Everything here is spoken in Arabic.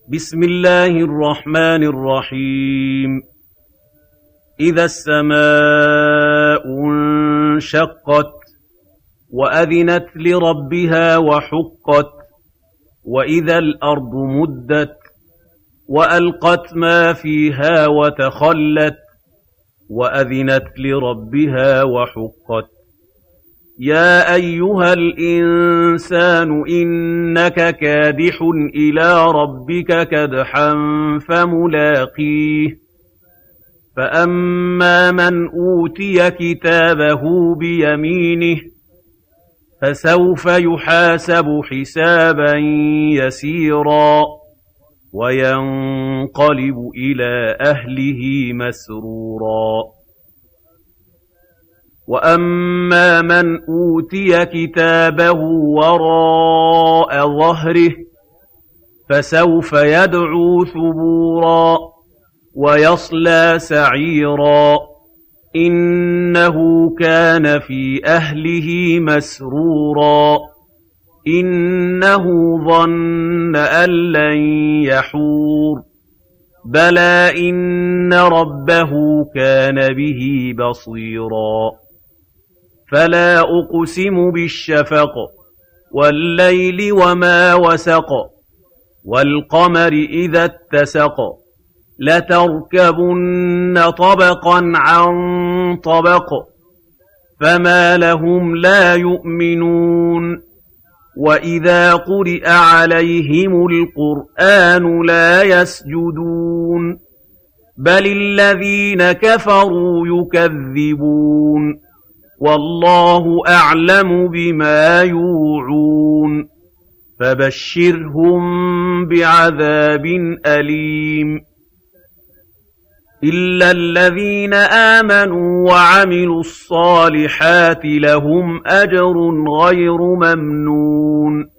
بسم الله الرحمن الرحيم إذا السماء انشقت وأذنت لربها وحقت وإذا الأرض مدت وألقت ما فيها وتخلت وأذنت لربها وحقت يا أيها الإنسان إنك كادح إلى ربك كدحا فملاقيه فأما من أوتي كتابه بيمينه فسوف يحاسب حسابا يسيرا وينقلب إلى أهله مسرورا وأما من أوتي كتابه وراء ظهره فسوف يدعو ثبورا ويصلى سعيرا إنه كان في أهله مسرورا إنه ظن أن لن يحور بلى إن ربه كان به بصيرا فلا أقسم بالشفق والليل وما وسق والقمر إذا اتسق لتركبن طبقا عن طبق فما لهم لا يؤمنون وإذا قرئ عليهم القرآن لا يسجدون بل الذين كفروا يكذبون والله أعلم بما يوعون فبشرهم بعذاب أليم إلا الذين آمنوا وعملوا الصالحات لهم أجر غير ممنون